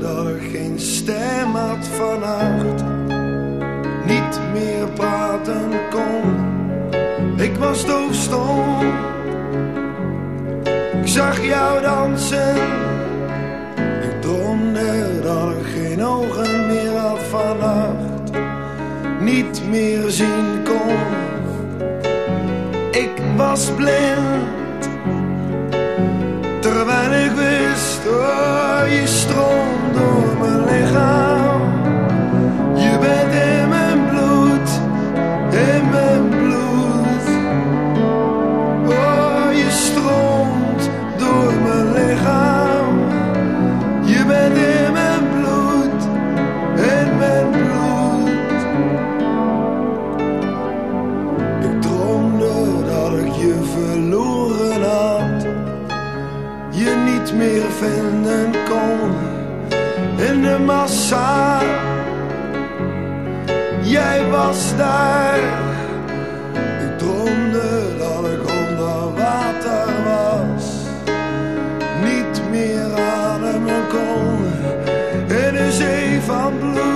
dat ik geen stem had vannacht, niet meer praten kon. Ik was doofstom, ik zag jou dansen. Ik droomde dat ik geen ogen meer had vannacht, niet meer zien kon. Ik was blind, terwijl ik wist, oh, je stroomt door mijn lichaam. Je bent in mijn bloed, in mijn bloed. Oh, je stroomt door mijn lichaam. Je bent in mijn bloed, in mijn bloed. Ik droomde dat ik je verloren had, je niet meer vinden kon in de massa. Jij was daar. Ik droomde dat ik onder water was, niet meer ademen kon in een zee van bloed.